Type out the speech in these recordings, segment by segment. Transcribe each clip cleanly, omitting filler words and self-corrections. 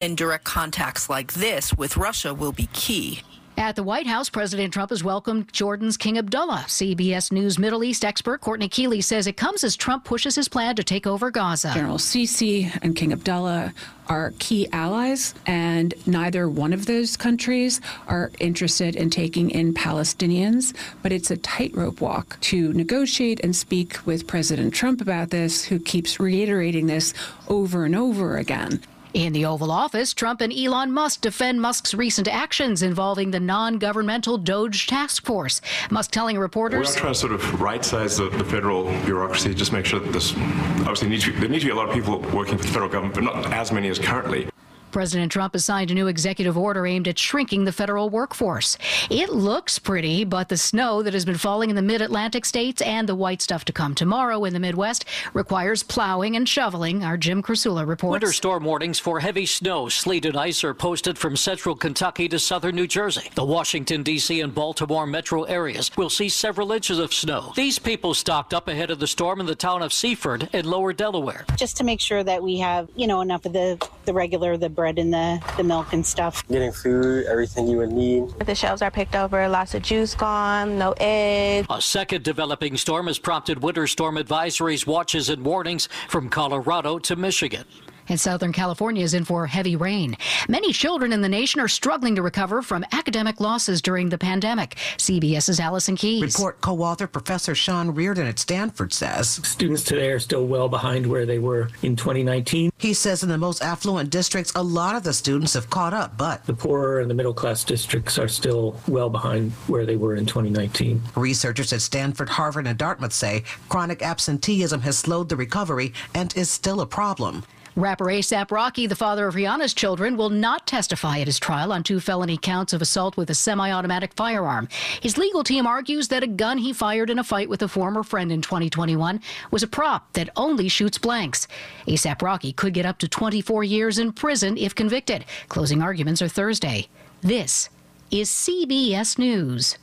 And direct contacts like this with Russia will be key. At the White House, President Trump has welcomed Jordan's King Abdullah. CBS News Middle East expert Courtney Keeley says it comes as Trump pushes his plan to take over Gaza. General Sisi and King Abdullah are key allies, and neither one of those countries are interested in taking in Palestinians. But it's a tightrope walk to negotiate and speak with President Trump about this, who keeps reiterating this over and over again. In the Oval Office, Trump and Elon Musk defend Musk's recent actions involving the non-governmental DOGE task force. Musk telling reporters, we're not trying to sort of right-size the federal bureaucracy, just make sure that this, obviously there need to be a lot of people working for the federal government, but not as many as currently. President Trump has signed a new executive order aimed at shrinking the federal workforce. It looks pretty, but the snow that has been falling in the mid-Atlantic states and the white stuff to come tomorrow in the Midwest requires plowing and shoveling. Our Jim Krasula reports. Winter storm warnings for heavy snow, sleet, and ice are posted from central Kentucky to southern New Jersey. The Washington, D.C. and Baltimore metro areas will see several inches of snow. These people stocked up ahead of the storm in the town of Seaford in lower Delaware. Just to make sure that we have, enough of the regular, the bread and the milk and stuff. Getting food, everything you would need. The shelves are picked over, lots of juice gone, no eggs. A second developing storm has prompted winter storm advisories, watches, and warnings from Colorado to Michigan. And Southern California is in for heavy rain. Many children in the nation are struggling to recover from academic losses during the pandemic. CBS's Allison Keyes. Report co-author Professor Sean Reardon at Stanford says students today are still well behind where they were in 2019. He says in the most affluent districts, a lot of the students have caught up, but the poorer and the middle-class districts are still well behind where they were in 2019. Researchers at Stanford, Harvard, and Dartmouth say chronic absenteeism has slowed the recovery and is still a problem. Rapper A$AP Rocky, the father of Rihanna's children, will not testify at his trial on 2 felony counts of assault with a semi-automatic firearm. His legal team argues that a gun he fired in a fight with a former friend in 2021 was a prop that only shoots blanks. A$AP Rocky could get up to 24 years in prison if convicted. Closing arguments are Thursday. This is CBS News.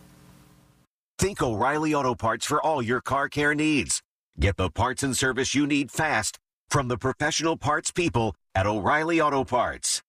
Think O'Reilly Auto Parts for all your car care needs. Get the parts and service you need fast from the professional parts people at O'Reilly Auto Parts.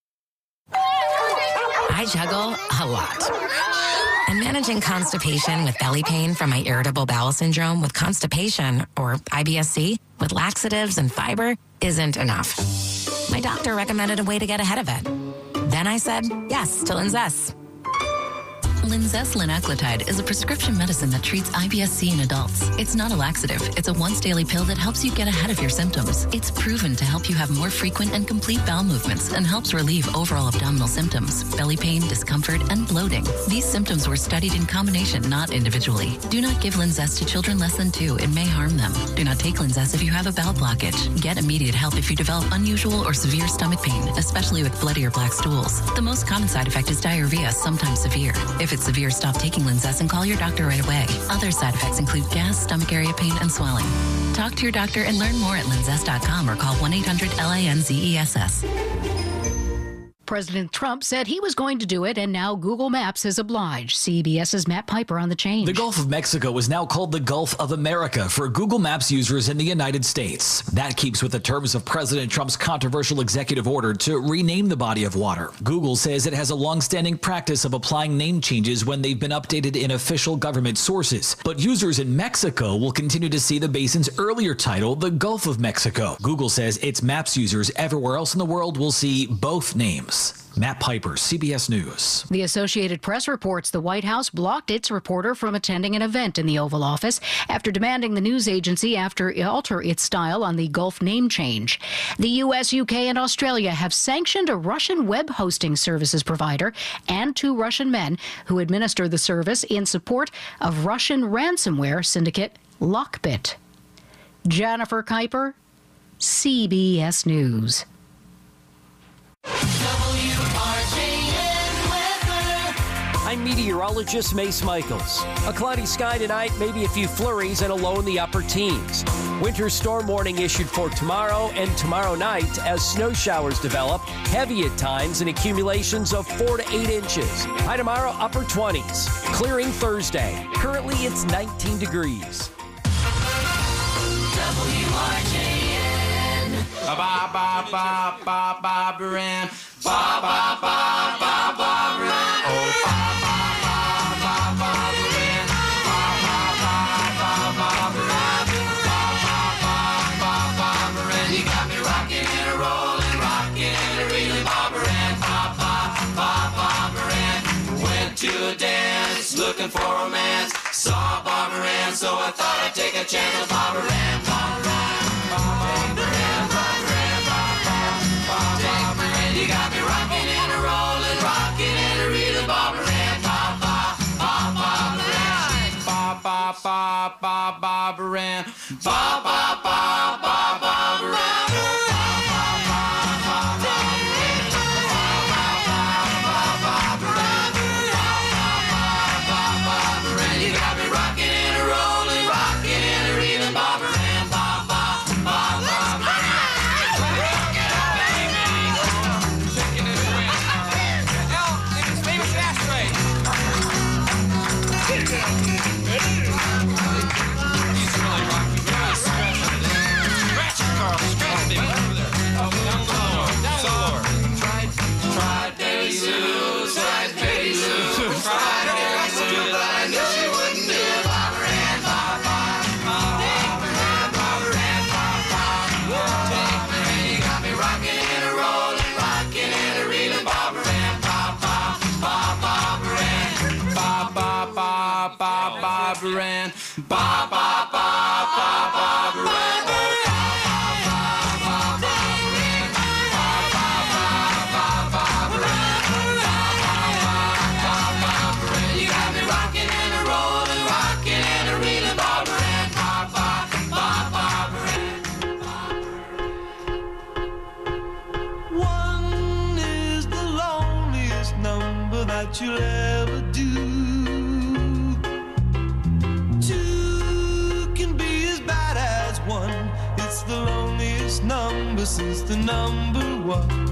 I juggle a lot. And managing constipation with belly pain from my irritable bowel syndrome with constipation, or IBS-C, with laxatives and fiber isn't enough. My doctor recommended a way to get ahead of it. Then I said yes to Linzess. Linzess linaclotide is a prescription medicine that treats IBS-C in adults. It's not a laxative. It's a once-daily pill that helps you get ahead of your symptoms. It's proven to help you have more frequent and complete bowel movements and helps relieve overall abdominal symptoms, belly pain, discomfort, and bloating. These symptoms were studied in combination, not individually. Do not give Linzess to children less than 2. It may harm them. Do not take Linzess if you have a bowel blockage. Get immediate help if you develop unusual or severe stomach pain, especially with bloody or black stools. The most common side effect is diarrhea, sometimes severe. If it's severe, stop taking Linzess and call your doctor right away. Other side effects include gas, stomach area pain, and swelling. Talk to your doctor and learn more at linzess.com or call 1-800-LINZESS. President Trump said he was going to do it, and now Google Maps has obliged. CBS's Matt Piper on the change. The Gulf of Mexico is now called the Gulf of America for Google Maps users in the United States. That keeps with the terms of President Trump's controversial executive order to rename the body of water. Google says it has a long-standing practice of applying name changes when they've been updated in official government sources. But users in Mexico will continue to see the basin's earlier title, the Gulf of Mexico. Google says its Maps users everywhere else in the world will see both names. Matt Piper, CBS News. The Associated Press reports the White House blocked its reporter from attending an event in the Oval Office after demanding the news agency alter its style on the Gulf name change. The U.S., UK, and Australia have sanctioned a Russian web hosting services provider and 2 Russian men who administer the service in support of Russian ransomware syndicate Lockbit. Jennifer Kuiper, CBS News. I'm meteorologist Mace Michaels. A cloudy sky tonight, maybe a few flurries and a low in the upper teens. Winter storm warning issued for tomorrow and tomorrow night as snow showers develop, heavy at times and accumulations of 4 to 8 inches. High tomorrow, upper 20s. Clearing Thursday. Currently, it's 19 degrees. WRJN. Barbara Ann. Barbara Ann. Oh, Barbara Ann. Barbara Ann. You got me rocking and a rolling, rocking and a reeling. Barbara Ann. Barbara Ann. Went to a dance, looking for romance. Saw Barbara Ann, so I thought I'd take a chance with Barbara Ann. Barbara Ann. You got me rocking and a rolling, rocking and a reeling. Barbara Ann. Barbara Ann. Barbara Ann. Barbara Ann. You got me rocking and a rolling, rocking and a reeling. Barbara Ann. Barbara Ann. You got me rocking and a rolling, rocking and a reeling. Barbara Ann. One is the loneliest number that you'll ever do. It's the loneliest number since the number one.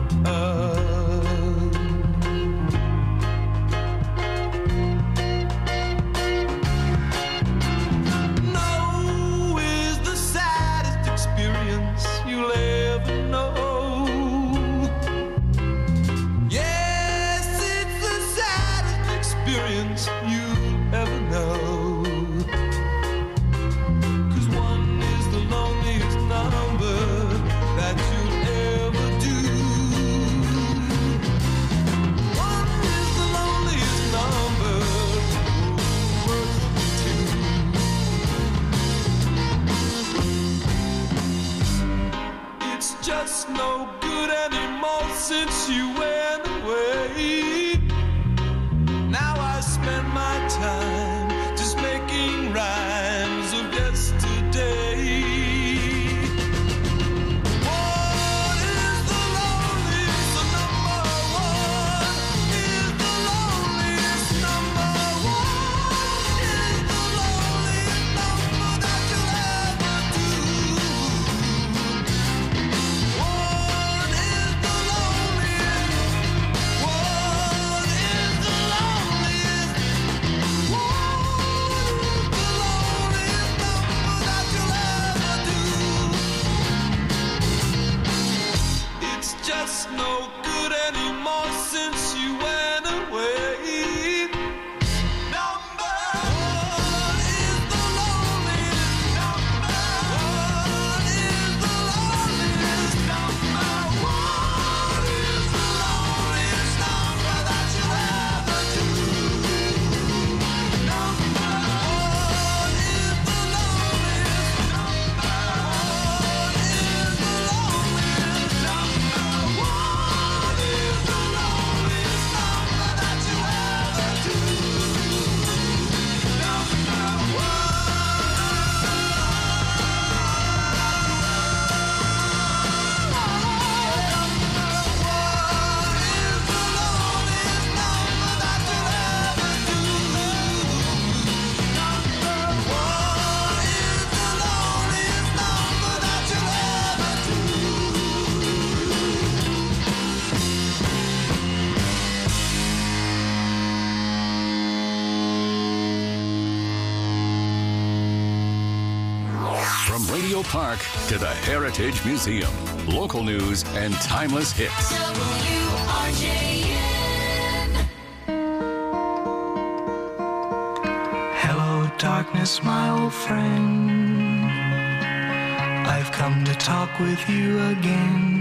No is the saddest experience you'll ever know. Yes, it's the saddest experience you'll ever know. Just no good anymore since you went away. Now I spend my time just making rhymes of yesterday. What is the loneliest number? One is the loneliest number. One is the loneliest number that you'll ever do. Just no good anymore since you went away. Number one is the loneliest. Number one is the loneliest. Number one is the loneliest number that you'll ever do. Number one is the loneliest. Number one is the loneliest. From Radio Park to the Heritage Museum, local news, and timeless hits. Hello, darkness, my old friend. I've come to talk with you again.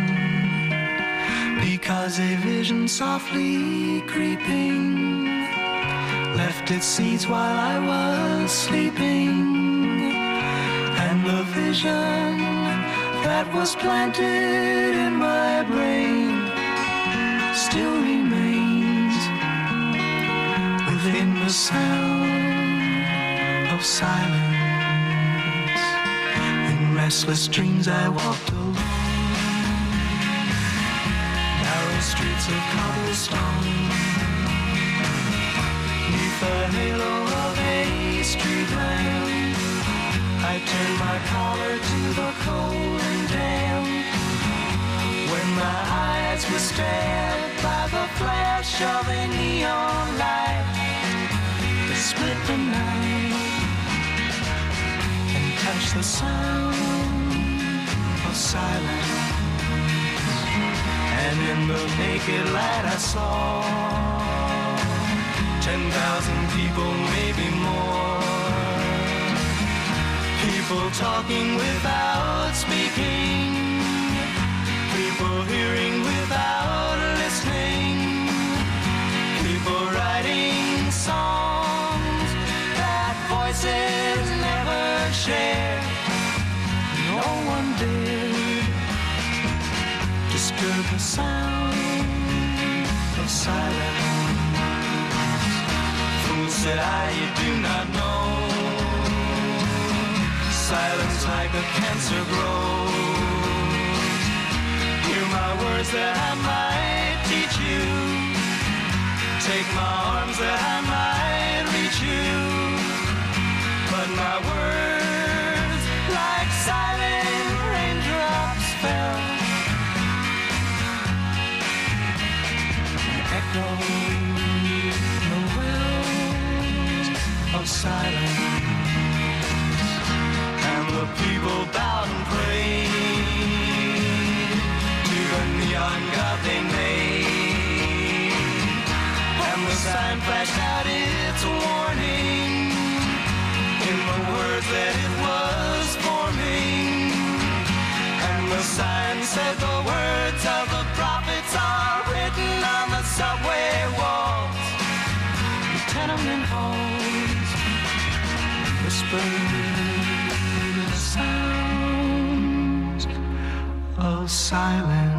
Because a vision softly creeping left its seeds while I was sleeping. And the vision that was planted in my brain still remains within the sound of silence. In restless dreams I walked alone, narrow streets of cobblestone, neath the halo of a street lamp. I turned my collar to the cold and damp. When my eyes were stabbed by the flash of a neon light that split the night and touched the sound of silence. And in the naked light I saw 10,000 people, maybe more. People talking without speaking, people hearing without listening, people writing songs that voices never share. No one dared disturb the sound of silence. Fool, said I, you do not know. Silence like a cancer grows. Hear my words that I might teach you. Take my arms that I might reach you. But my words, like silent raindrops, fell and echoed in the wells of silence. The people bowed and prayed to the neon god they made, and the sign flashed out its warning in the words that it was forming. And the sign said the words of the prophets are written on the subway walls, the tenement halls, whispered sounds of silence.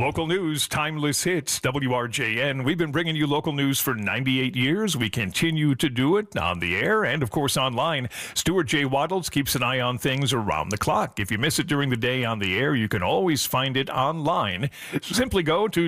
Local news, timeless hits, WRJN. We've been bringing you local news for 98 years. We continue to do it on the air and, of course, online. Stuart J. Waddles keeps an eye on things around the clock. If you miss it during the day on the air, you can always find it online. Simply go to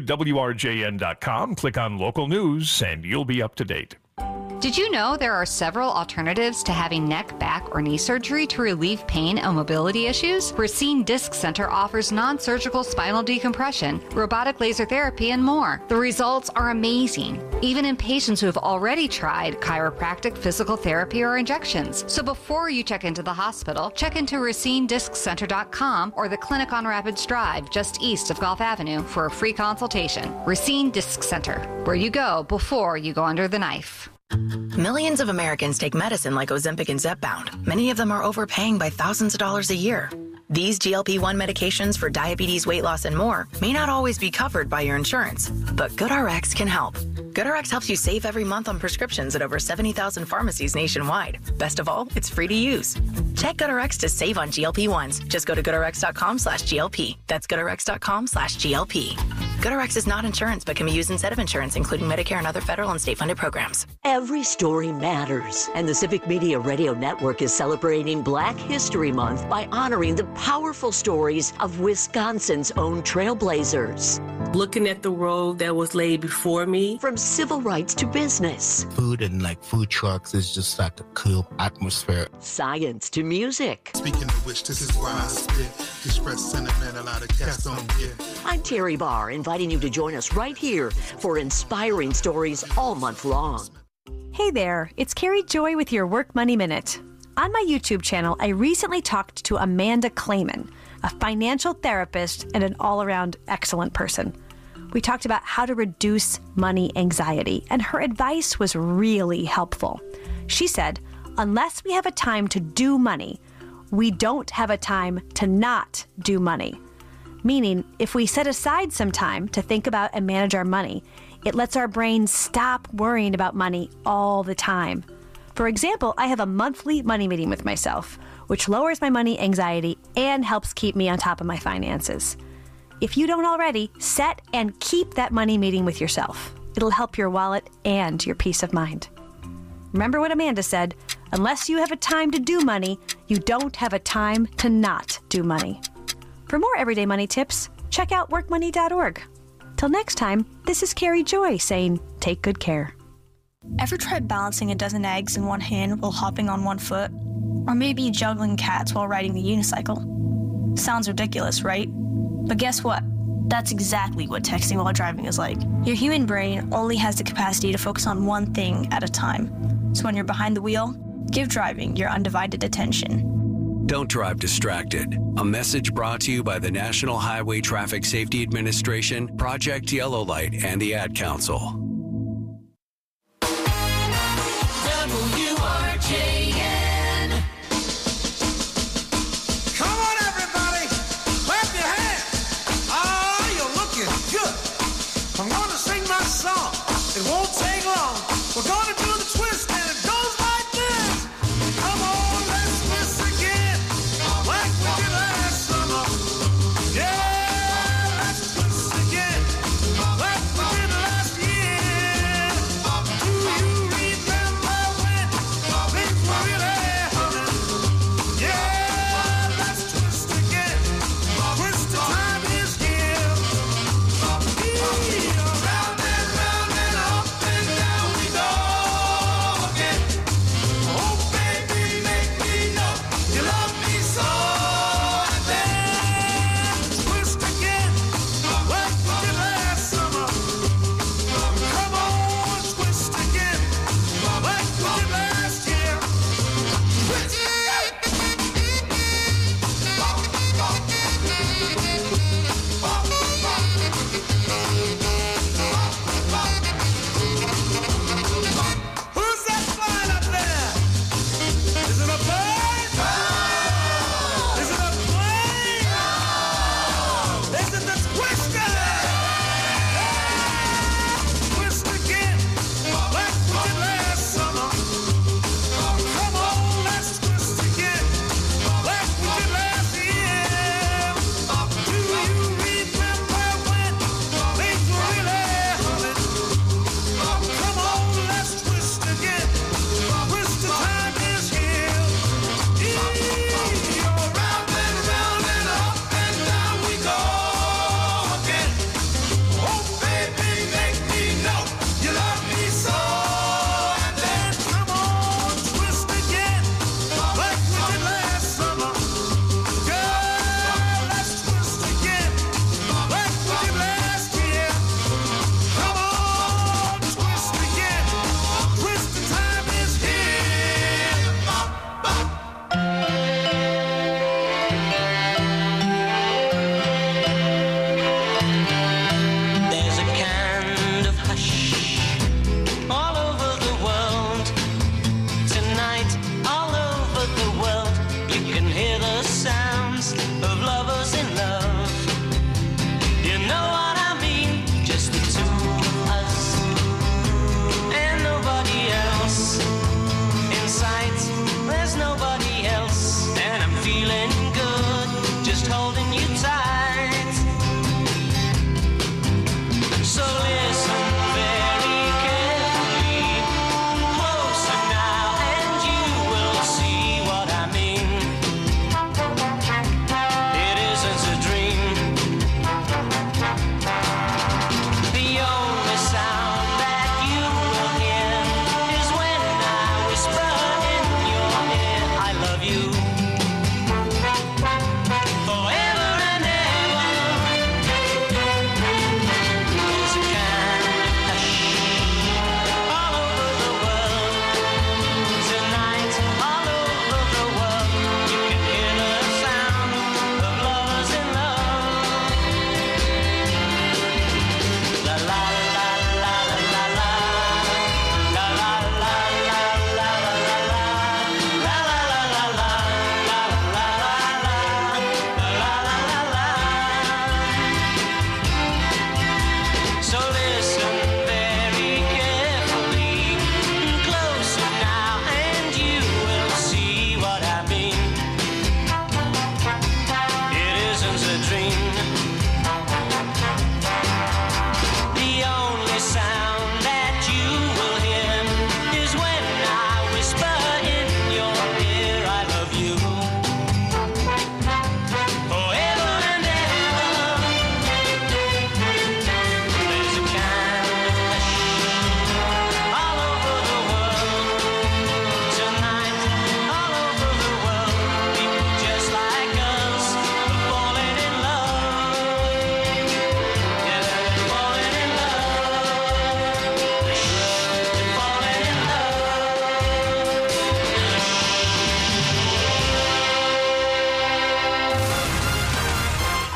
WRJN.com, click on local news, and you'll be up to date. Did you know there are several alternatives to having neck, back, or knee surgery to relieve pain and mobility issues? Racine Disc Center offers non-surgical spinal decompression, robotic laser therapy, and more. The results are amazing, even in patients who have already tried chiropractic, physical therapy, or injections. So before you check into the hospital, check into RacineDiscCenter.com or the clinic on Rapids Drive, just east of Gulf Avenue, for a free consultation. Racine Disc Center, where you go before you go under the knife. Millions of Americans take medicine like Ozempic and Zepbound. Many of them are overpaying by thousands of dollars a year. These GLP-1 medications for diabetes, weight loss, and more may not always be covered by your insurance, but GoodRx can help. GoodRx helps you save every month on prescriptions at over 70,000 pharmacies nationwide. Best of all, it's free to use. Check GoodRx to save on GLP-1s. Just go to GoodRx.com/GLP. That's GoodRx.com/GLP. GoodRx is not insurance, but can be used instead of insurance, including Medicare and other federal and state-funded programs. Every story matters, and the Civic Media Radio Network is celebrating Black History Month by honoring the powerful stories of Wisconsin's own trailblazers. Looking at the road that was laid before me. From civil rights to business. Food and food trucks is just like a cool atmosphere. Science to music. Speaking of which, this is why I spit. Express sentiment a lot of cats don't get. I'm Terry Barr, inviting you to join us right here for inspiring stories all month long. Hey there, it's Carrie Joy with your Work Money Minute. On my YouTube channel, I recently talked to Amanda Clayman, a financial therapist and an all-around excellent person. We talked about how to reduce money anxiety, and her advice was really helpful. She said, unless we have a time to do money, we don't have a time to not do money. Meaning, if we set aside some time to think about and manage our money, it lets our brain stop worrying about money all the time. For example, I have a monthly money meeting with myself, which lowers my money anxiety and helps keep me on top of my finances. If you don't already, set and keep that money meeting with yourself. It'll help your wallet and your peace of mind. Remember what Amanda said, unless you have a time to do money, you don't have a time to not do money. For more everyday money tips, check out workmoney.org. Till next time, this is Carrie Joy saying, take good care. Ever tried balancing a dozen eggs in one hand while hopping on one foot? Or maybe juggling cats while riding the unicycle? Sounds ridiculous, right? But guess what? That's exactly what texting while driving is like. Your human brain only has the capacity to focus on one thing at a time. So when you're behind the wheel, give driving your undivided attention. Don't drive distracted. A message brought to you by the National Highway Traffic Safety Administration, Project Yellow Light, and the Ad Council. WRJN. Come on, everybody, clap your hands. Oh, you're looking good. I'm gonna sing my song. It won't take long. We're gonna do the twist, and it goes like this. Come on, let's twist again, like we did last summer. Yeah, let's twist again, like we did last year.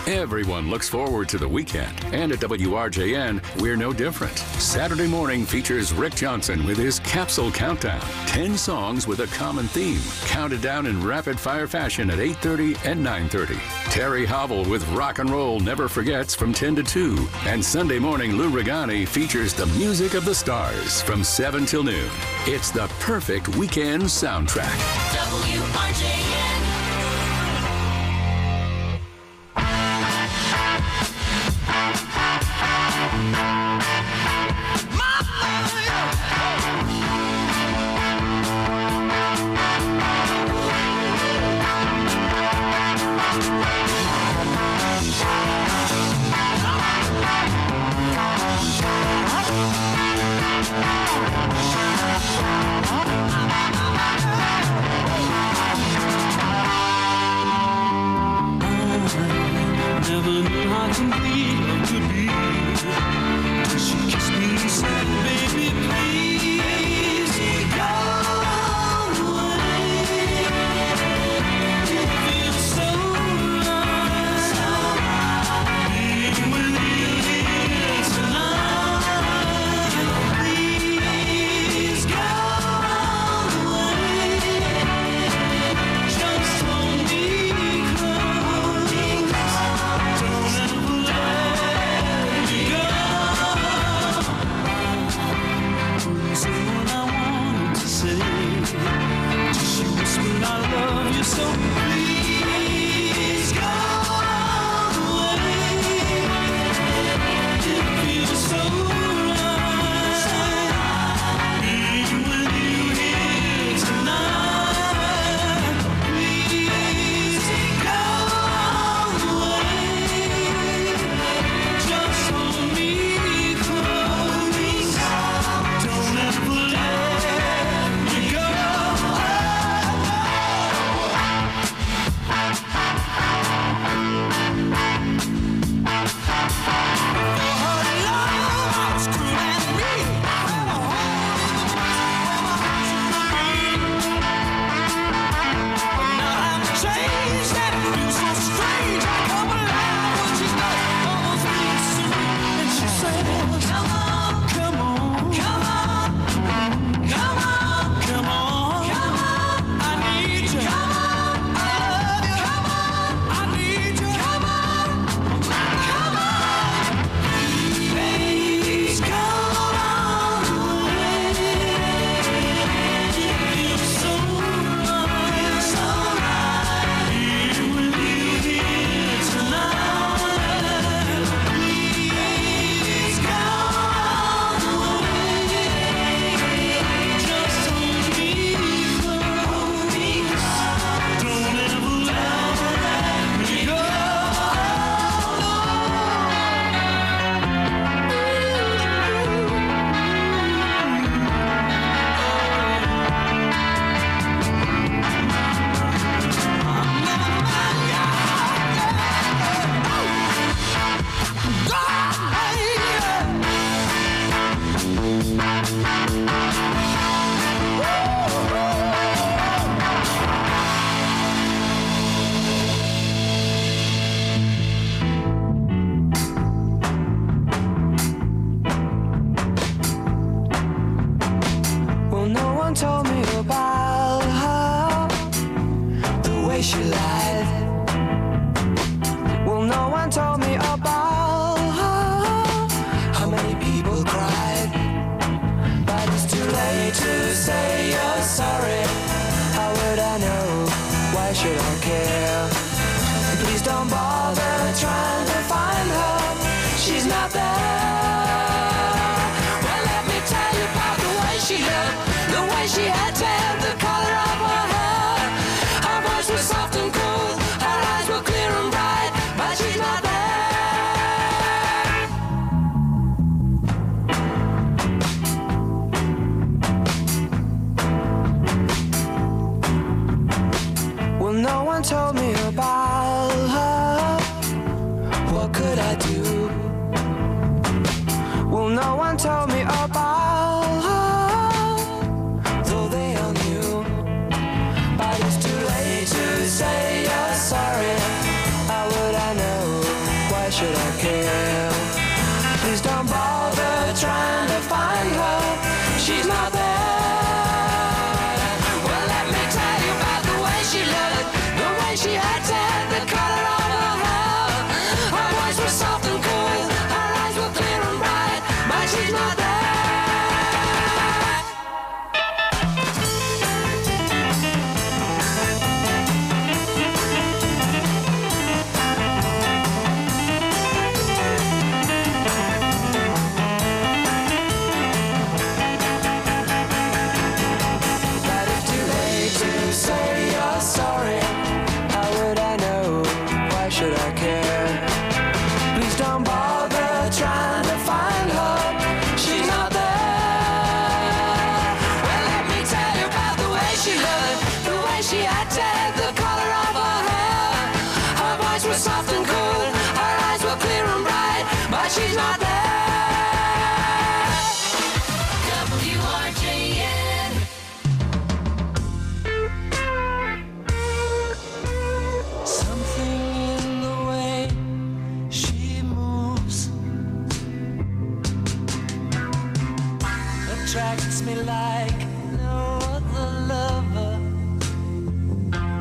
Everyone looks forward to the weekend, and at WRJN, we're no different. Saturday morning features Rick Johnson with his Capsule Countdown. 10 songs with a common theme, counted down in rapid-fire fashion at 8:30 and 9:30. Terry Hobble with Rock and Roll Never Forgets from 10 to 2. And Sunday morning, Lou Regani features the music of the stars from 7 till noon. It's the perfect weekend soundtrack. WRJN. But it's too late to say you're sorry. How would I know? she had tagged the color of her hair. Her voice was soft and cool, her eyes were clear and bright, but she's not there. WRJN. Something in the way she moves attracts me like no other lover.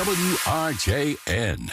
WRJN.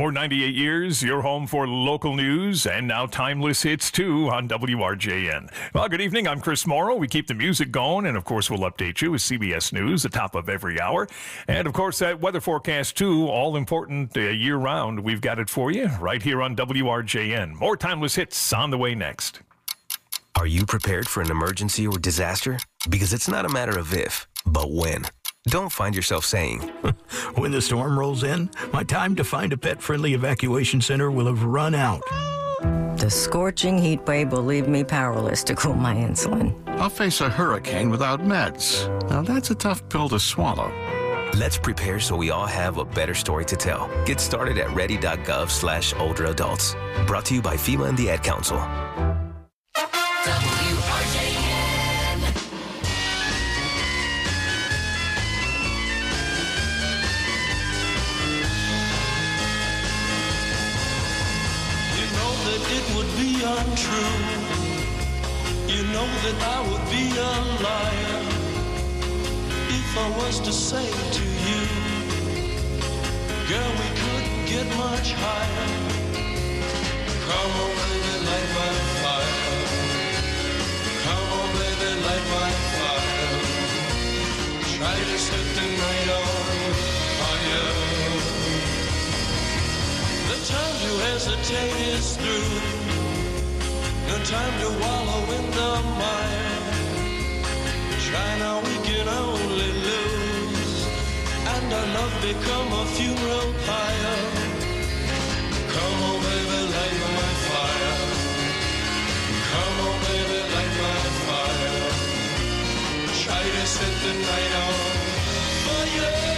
For 98 years, your home for local news and now timeless hits too on WRJN. Well, good evening. I'm Chris Morrow. We keep the music going, and of course, we'll update you with CBS News, the top of every hour. And of course, that weather forecast too, all important year round. We've got it for you right here on WRJN. More timeless hits on the way next. Are you prepared for an emergency or disaster? Because it's not a matter of if, but when. Don't find yourself saying, when the storm rolls in, my time to find a pet-friendly evacuation center will have run out. The scorching heat wave will leave me powerless to cool my insulin. I'll face a hurricane without meds. Now that's a tough pill to swallow. Let's prepare so we all have a better story to tell. Get started at ready.gov/older adults. Brought to you by FEMA and the Ad Council. It would be untrue. You know that I would be a liar if I was to say to you, girl, we couldn't get much higher. Come on, baby, light my fire. Come on, baby, light my fire. Try to set the night on fire. The time to hesitate is through. No time to wallow in the mire. Try now, we can only lose. And our love become a funeral pyre. Come on, baby, light my fire. Come on, baby, light my fire. Try to set the night on fire.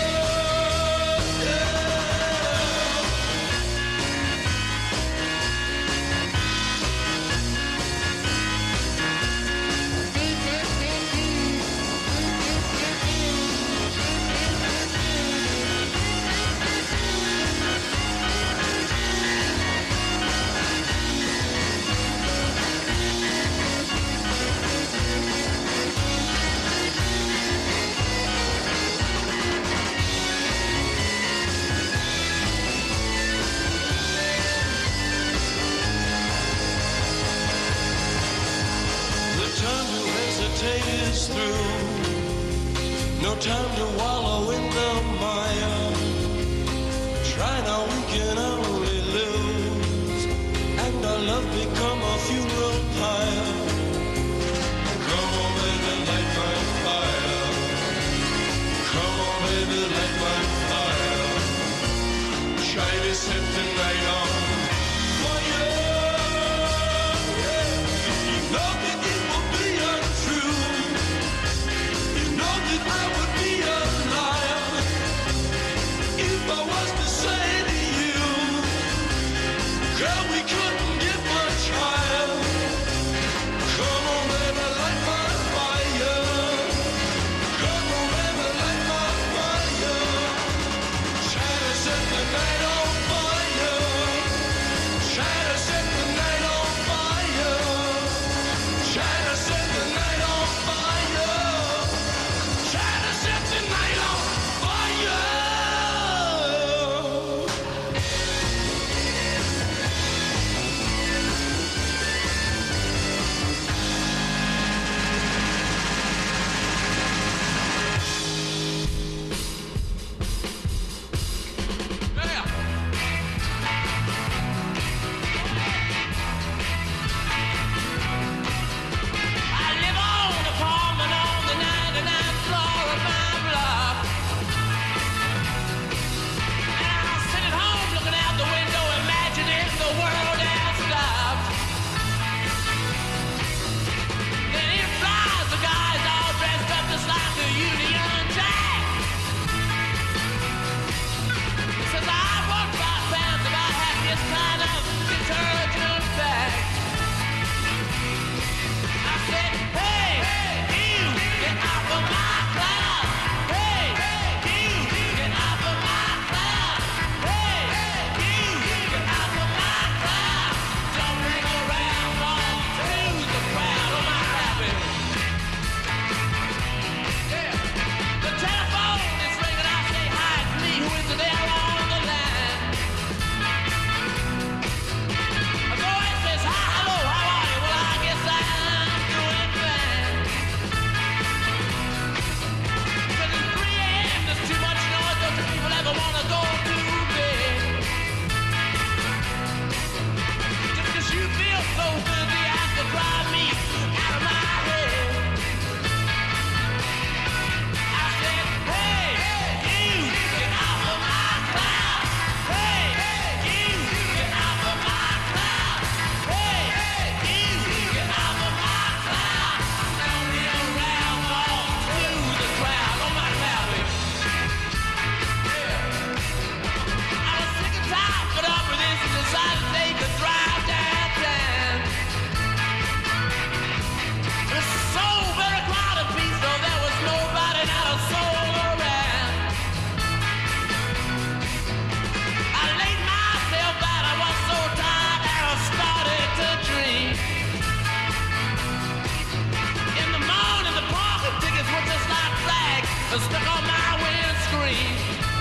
Is through. No time to wallow in the mire. Try now, we can only lose. And our love become a funeral pyre. Come on, baby, light my fire. Come on, baby, light my fire. Try to set the night on fire. You know that it will be untrue. I would be a liar if I was to say to you, girl, we couldn't get much higher. Come on, baby, light my fire. Come on, baby, light my fire. Try to set the night on fire. stuck on my windscreen.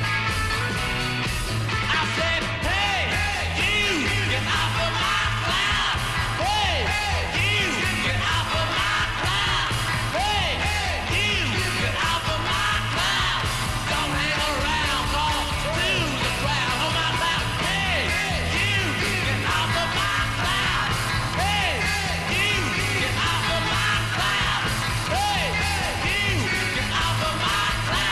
I said, hey, you, get off of my cloud. Hey, you, get off of my cloud. Hey, you, get off of my cloud. Don't hang around, call to the crowd on my cloud. Hey, you, get off of my cloud. Hey, you, get off of my cloud. Hey, you, get off of my cloud.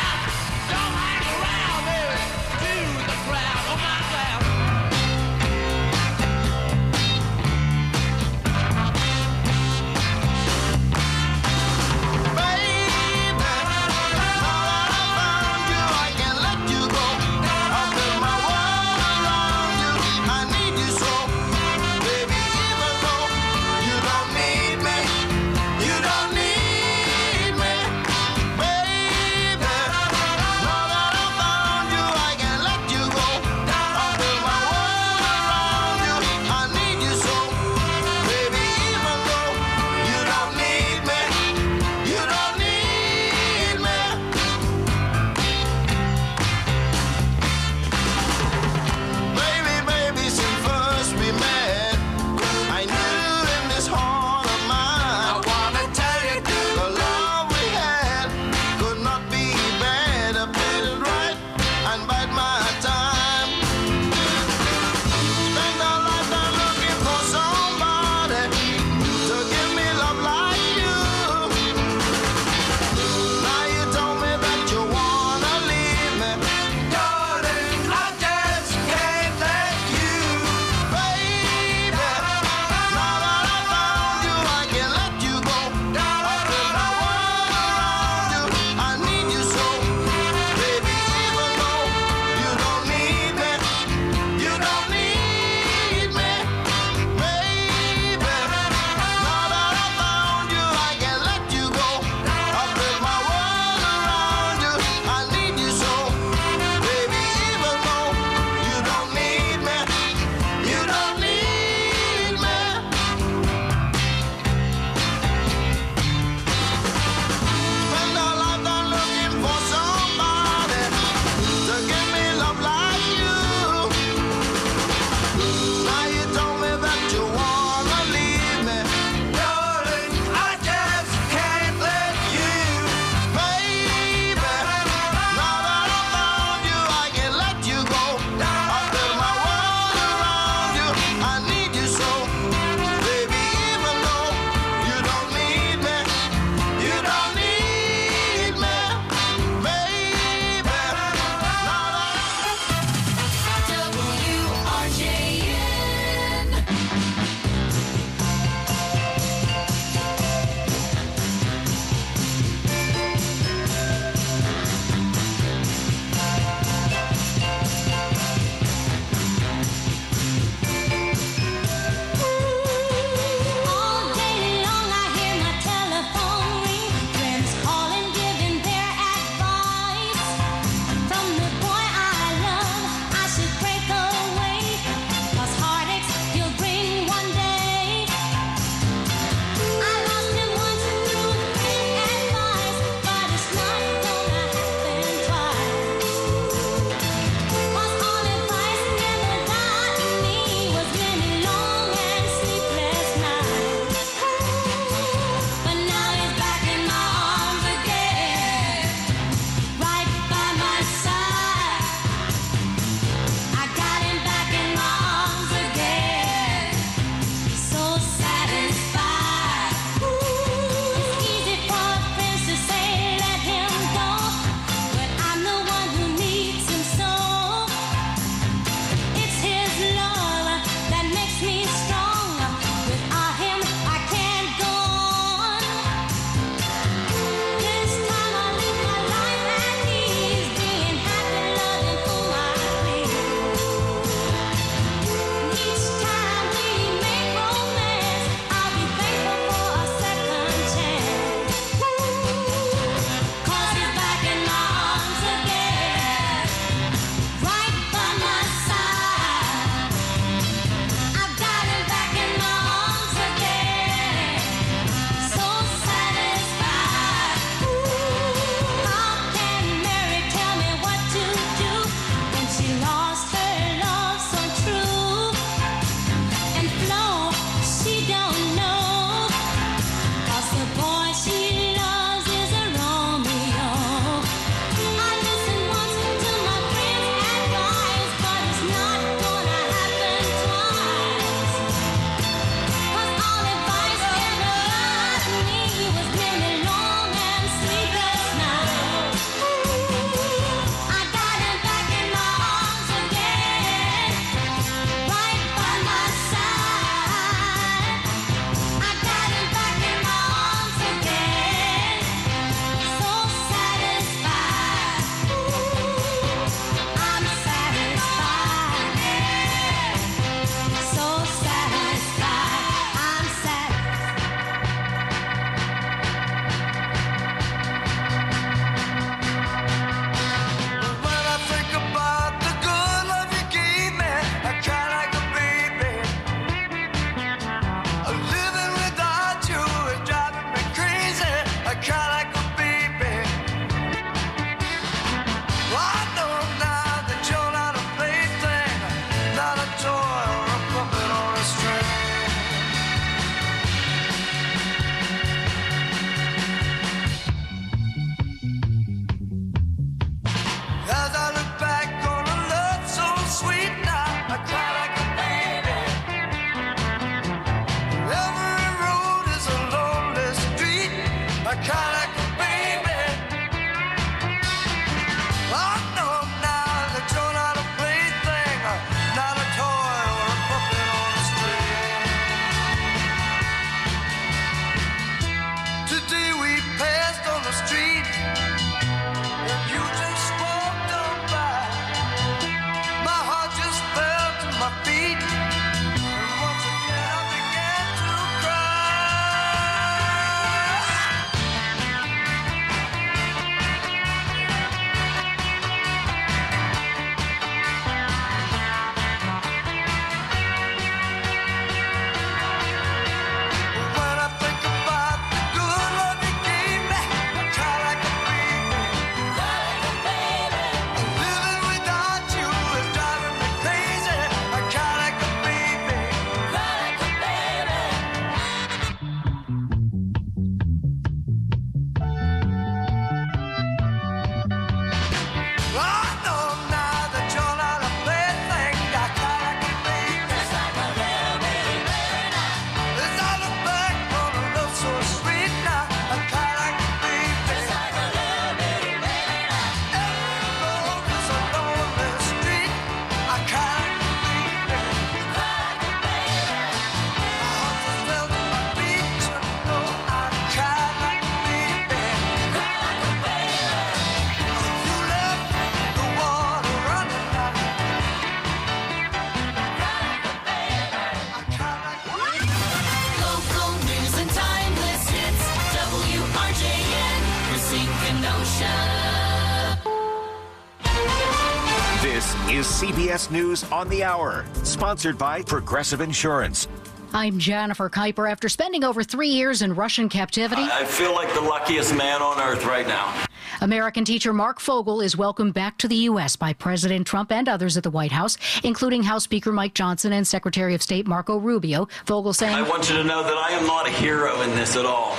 This is CBS News on the Hour, sponsored by Progressive Insurance. I'm Jennifer Kuiper. After spending over 3 years in Russian captivity, I feel like the luckiest man on earth right now. American teacher Mark Fogel is welcomed back to the U.S. by President Trump and others at the White House, including House Speaker Mike Johnson and Secretary of State Marco Rubio. Fogel saying, I want you to know that I am not a hero in this at all.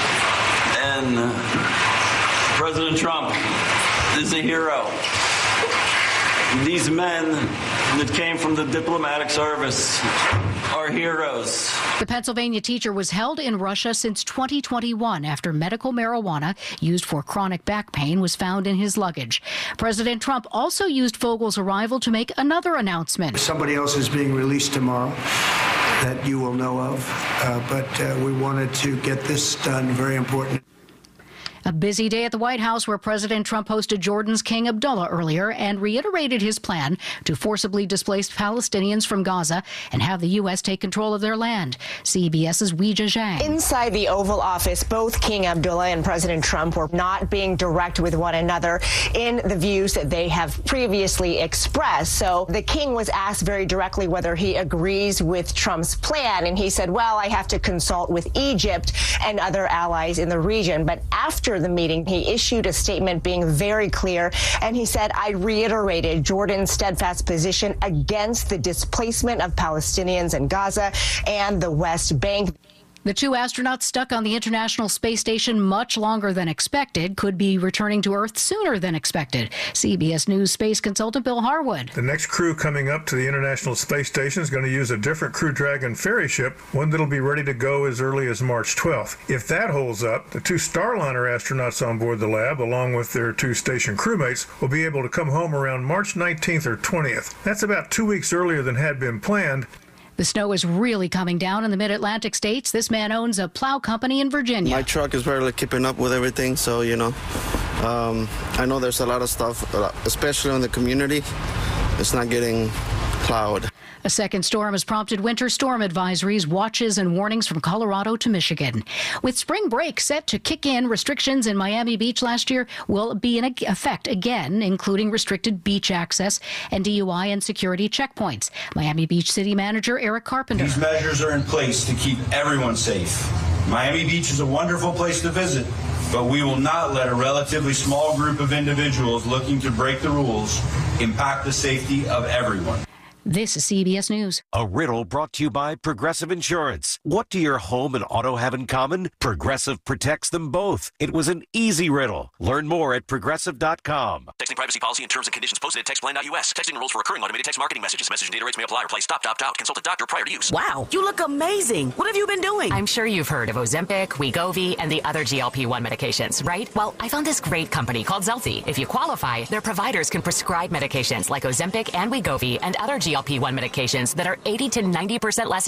And President Trump is a hero. These men that came from the diplomatic service are heroes. The Pennsylvania teacher was held in Russia since 2021 after medical marijuana used for chronic back pain was found in his luggage. President Trump also used Fogel's arrival to make another announcement. Somebody else is being released tomorrow that you will know of, but we wanted to get this done. Very important. A busy day at the White House where President Trump hosted Jordan's King Abdullah earlier and reiterated his plan to forcibly displace Palestinians from Gaza and have the U.S. take control of their land. CBS's Weijia Zhang. Inside the Oval Office, both King Abdullah and President Trump were not being direct with one another in the views that they have previously expressed. So the king was asked very directly whether he agrees with Trump's plan, and he said, well, I have to consult with Egypt and other allies in the region. But after the meeting, he issued a statement being very clear, and he said, I reiterated Jordan's steadfast position against the displacement of Palestinians in Gaza and the West Bank. The two astronauts stuck on the International Space Station much longer than expected could be returning to Earth sooner than expected. CBS News space consultant Bill Harwood. The next crew coming up to the International Space Station is going to use a different Crew Dragon ferry ship, one that'll be ready to go as early as March 12th. If that holds up, the two Starliner astronauts on board the lab, along with their two station crewmates, will be able to come home around March 19th or 20th. That's about 2 weeks earlier than had been planned. The snow is really coming down in the mid-Atlantic states. This man owns a plow company in Virginia. My truck is barely keeping up with everything, so, I know there's a lot of stuff, especially in the community. It's not getting plowed. A second storm has prompted winter storm advisories, watches, and warnings from Colorado to Michigan. With spring break set to kick in, restrictions in Miami Beach last year will be in effect again, including restricted beach access and DUI and security checkpoints. Miami Beach City Manager Eric Carpenter. These measures are in place to keep everyone safe. Miami Beach is a wonderful place to visit, but we will not let a relatively small group of individuals looking to break the rules impact the safety of everyone. This is CBS News. A riddle brought to you by Progressive Insurance. What do your home and auto have in common? Progressive protects them both. It was an easy riddle. Learn more at Progressive.com. Texting privacy policy and terms and conditions posted at textplan.us. Texting rules for recurring automated text marketing messages. Message and data rates may apply. Reply stop, opt out. Consult a doctor prior to use. Wow, you look amazing. What have you been doing? I'm sure you've heard of Ozempic, Wegovy, and the other GLP-1 medications, right? Well, I found this great company called Zelfie. If you qualify, their providers can prescribe medications like Ozempic and Wegovy and other GLP-1 medications that are 80 to 90% less